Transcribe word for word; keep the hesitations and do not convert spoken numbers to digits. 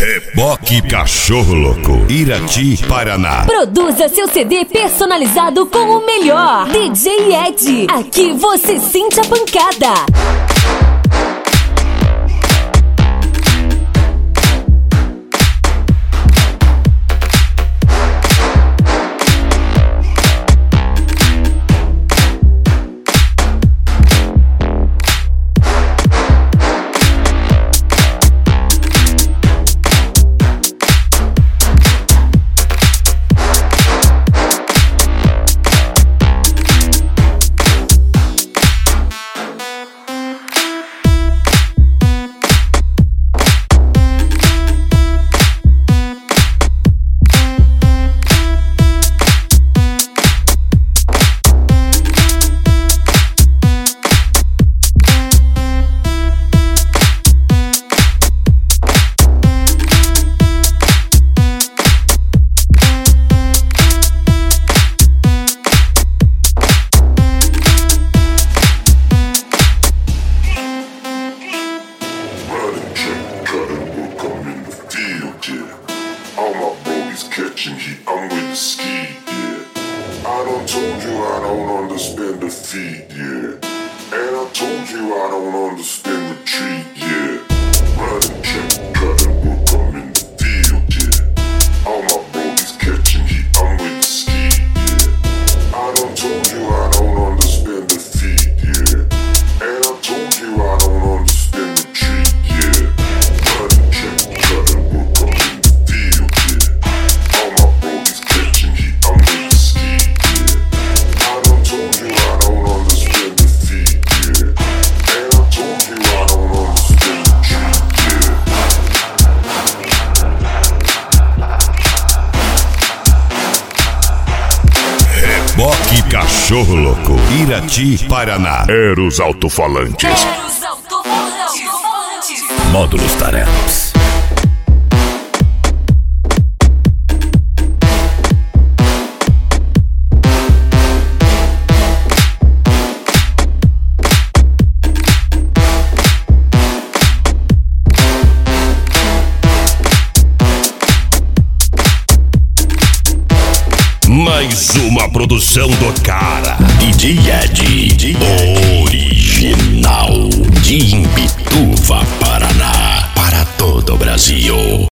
Reboque Cachorro Louco, Irati, Paraná. Produza seu C D personalizado com o melhor. D J Ed, aqui você sente a pancada. All my brodies catching heat, I'm with the ski, yeah. I done told you I don't understand defeat, yeah. And I told you I don't understand retreat, yeah. Running, check, cutting, work, I'm in the field, yeah. All my brodies catching heat, I'm with the ski, yeah. I done told you I don't understand defeat, yeah. And I told you I don't understand retreat, yeah. Running, check, cutting, work, I'm in the field, yeah. All my brodies catching heat, I'm with the ski, yeah. I done told you I don't understand defeat, yeah. And I told you I don't understand retreat, yeah. Reboque Cachorro Louco, Irati, Paraná. Eros Alto-Falantes. Eros Alto-Falantes. Módulos Tarefas. Mais uma produção do cara. D J Ed, original de Imbituva, Paraná, para todo o Brasil.